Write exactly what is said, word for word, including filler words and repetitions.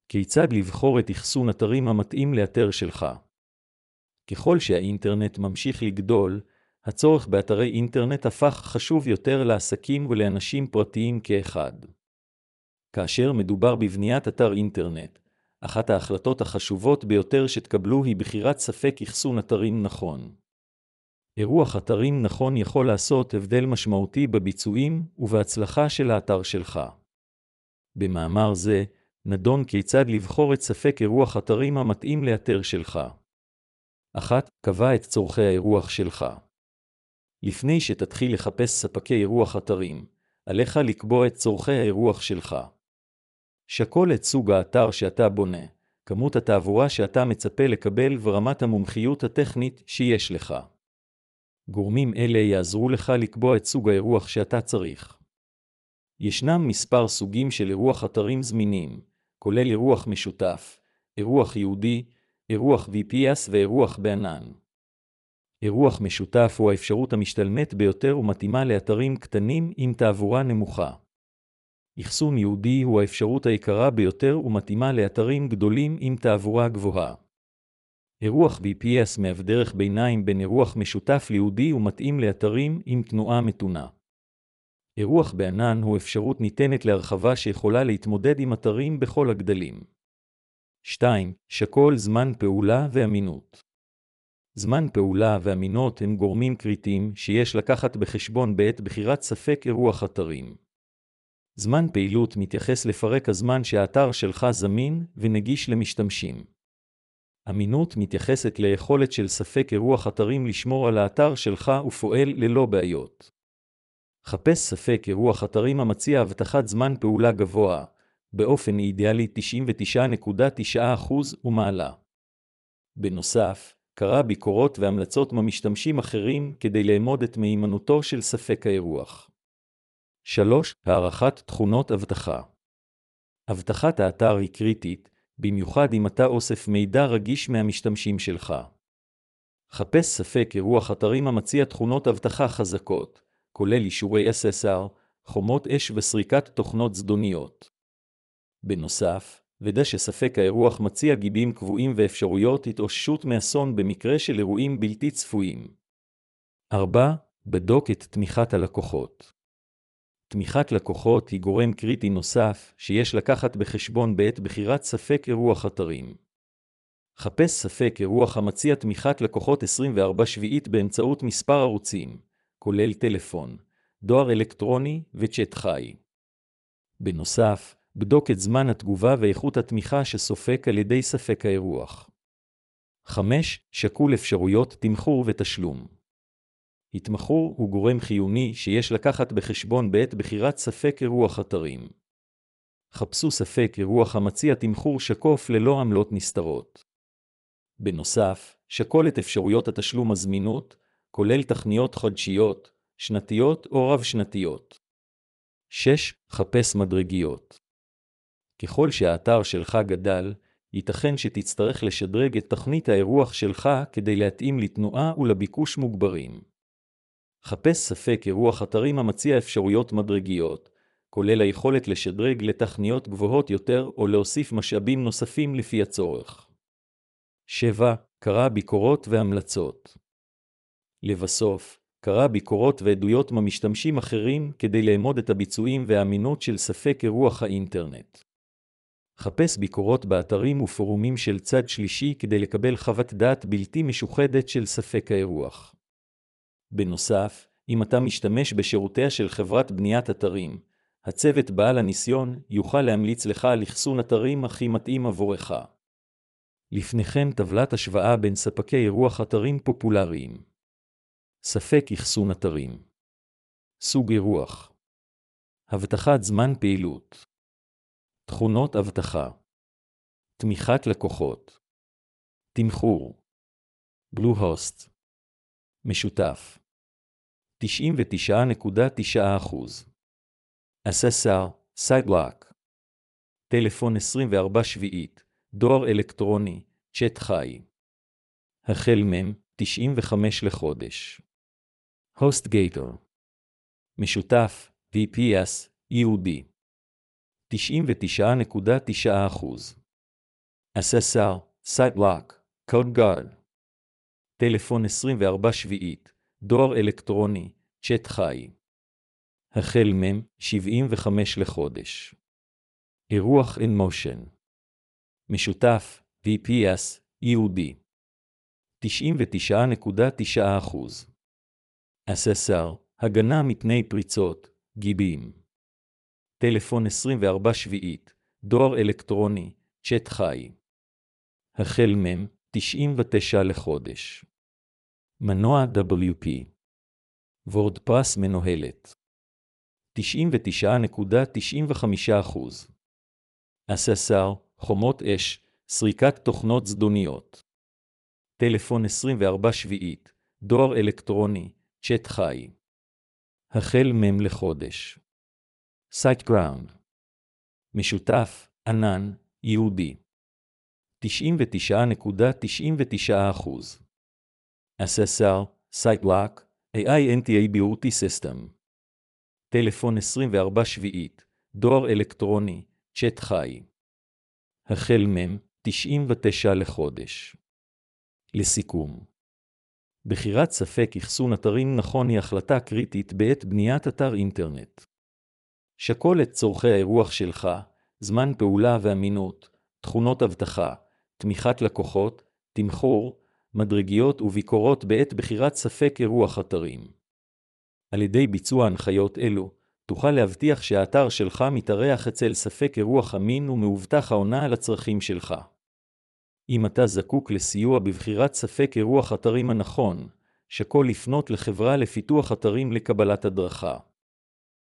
כיצד לבחור את אחסון אתרים המתאים לאתר שלך? ככל שהאינטרנט ממשיך לגדול, הצורך באתרי אינטרנט הפך חשוב יותר לעסקים ולאנשים פרטיים כאחד. כאשר מדובר בבניית אתר אינטרנט, אחת ההחלטות החשובות ביותר שתקבלו היא בחירת ספק אחסון אתרים נכון. אירוח אתרים נכון יכול לעשות הבדל משמעותי בביצועים ובהצלחה של האתר שלך. במאמר זה, נדון כיצד לבחור את ספק אירוח אתרים המתאים לאתר שלך. אחת. קבע את צורכי האירוח שלך. לפני שתתחיל לחפש ספקי אירוח אתרים, עליך לקבוע את צורכי האירוח שלך. שקול את סוג האתר שאתה בונה, כמות התעבורה שאתה מצפה לקבל ורמת המומחיות הטכנית שיש לך. גורמים אלה יעזרו לך לקבוע את סוג האירוח שאתה צריך. ישנם מספר סוגים של אירוח אתרים זמינים, כולל אירוח משותף, אירוח ייעודי, אירוח וי פי אס ואירוח בענן. אירוח משותף הוא האפשרות המשתלמת ביותר ומתאימה לאתרים קטנים עם תעבורה נמוכה. אחסון ייעודי הוא האפשרות היקרה ביותר ומתאימה לאתרים גדולים עם תעבורה גבוהה. אירוח וי פי אס מהווה דרך ביניים בין אירוח משותף ייעודי ומתאים לאתרים עם תנועה מתונה. אירוח בענן הוא אפשרות ניתנת להרחבה שיכולה להתמודד עם אתרים בכל הגדלים. שתיים. שקול זמן פעולה ואמינות. זמן פעולה ואמינות הם גורמים קריטיים שיש לקחת בחשבון בעת בחירת ספק אירוח אתרים. זמן פעילות מתייחס לפרק הזמן שהאתר שלך זמין ונגיש למשתמשים. אמינות מתייחסת ליכולת של ספק אירוח אתרים לשמור על האתר שלך ופועל ללא בעיות. חפש ספק אירוח אתרים המציע הבטחת זמן פעולה גבוה, באופן אידיאלי תשעים ותשע נקודה תשע אחוז ומעלה. בנוסף, קרא ביקורות והמלצות ממשתמשים אחרים כדי לאמוד את מהימנותו של ספק האירוח. שלוש. הערכת תכונות אבטחה. אבטחת האתר היא קריטית, במיוחד אם אתה אוסף מידע רגיש מהמשתמשים שלך. חפש ספק אירוח אתרים המציע תכונות אבטחה חזקות, כולל אישורי אס אס אר, חומות אש וסריקת תוכנות זדוניות. בנוסף, ודא שספק האירוח מציע גיבים קבועים ואפשרויות התאוששות מאסון במקרה של אירועים בלתי צפויים. ארבע. בדוק את תמיכת הלקוחות. תמיכת לקוחות היא גורם קריטי נוסף שיש לקחת בחשבון בעת בחירת ספק אירוח אתרים. חפש ספק אירוח המציע תמיכת לקוחות עשרים וארבע שבעית באמצעות מספר ערוצים, כולל טלפון, דואר אלקטרוני וצ'אט חי. בנוסף, בדוק את זמן התגובה ואיכות התמיכה שסופק על ידי ספק האירוח. חמש. שקול אפשרויות תמחור ותשלום. התמחור הוא גורם חיוני שיש לקחת בחשבון בעת בחירת ספק אירוח אתרים. חפשו ספק אירוח המציע תמחור שקוף ללא עמלות נסתרות. בנוסף, שקול את אפשרויות התשלום הזמינות, כולל תכניות חודשיות, שנתיות או רב-שנתיות. שש. חפש מדרגיות. ככל שהאתר שלך גדל, ייתכן שתצטרך לשדרג את תכנית האירוח שלך כדי להתאים לתנועה ולביקוש מוגברים. חפש ספק אירוח אתרים המציע אפשרויות מדרגיות, כולל היכולת לשדרג לתכניות גבוהות יותר או להוסיף משאבים נוספים לפי הצורך. שבע. קרא ביקורות והמלצות. לבסוף, קרא ביקורות ועדויות ממשתמשים אחרים כדי לאמוד את הביצועים והאמינות של ספק אירוח האינטרנט. חפש ביקורות באתרים ופורומים של צד שלישי כדי לקבל חוות דעת בלתי משוחדת של ספק האירוח. בנוסף, אם אתה משתמש בשירותיה של חברת בניית אתרים, הצוות בעל הניסיון יוכל להמליץ לך על אחסון אתרים הכי מתאים עבורך. לפניכם טבלת השוואה בין ספקי אירוח אתרים פופולריים. ספק אחסון אתרים. סוג אירוח. הבטחת זמן פעילות. תכונות אבטחה. תמיכת לקוחות. תמחור. בלו-הוסט. משותף. תשעים ותשע נקודה תשע אחוז. אס אס אר, סיידלוק. טלפון עשרים וארבע שבעית, דואר אלקטרוני, צ'אט חי. החל מם, תשעים וחמש לחודש. הוסטגייטר. משותף, וי פי אס, ייעודי. תשעים ותשע נקודה תשע אחוז. אססר, SiteLock, CodeGuard. טלפון עשרים וארבע שביעית, דואר אלקטרוני, צ'אט חי. החל מם, שבעים וחמש לחודש. אירוח in motion. משותף, וי פי אס, יהודי. תשעים ותשע נקודה תשע אחוז. אססר, הגנה מפני פריצות, גיבים. טלפון עשרים וארבע שביעית, דואר אלקטרוני, צ'אט חי. החל מם, תשעים ותשע לחודש. מנוע דאבליו פי. וורדפרס מנוהלת. תשעים ותשע נקודה תשעים וחמש אחוז. אססר, חומות אש, סריקת תוכנות זדוניות. טלפון עשרים וארבע שביעית, דואר אלקטרוני, צ'אט חי. החל מם לחודש. SiteGround. משותף, ענן, יהודי. תשעים ותשע נקודה תשעים ותשע אחוז. אססר, SiteLock, איי איי אן טי איי Beauty System. טלפון עשרים וארבע שביעית, דואר אלקטרוני, צ'אט חי. החל מם, תשעים ותשע לחודש. לסיכום. בחירת ספק אחסון אתרים נכון היא החלטה קריטית בעת בניית אתר אינטרנט. שקול את צורכי האירוח שלך, זמן פעולה ואמינות, תכונות אבטחה, תמיכת לקוחות, תמחור, מדרגיות וביקורות בעת בחירת ספק אירוח אתרים. על ידי ביצוע הנחיות אלו, תוכל להבטיח שהאתר שלך מתארח אצל ספק אירוח אמין ומאובטח העונה על הצרכים שלך. אם אתה זקוק לסיוע בבחירת ספק אירוח אתרים הנכון, שקול לפנות לחברה לפיתוח אתרים לקבלת הדרכה.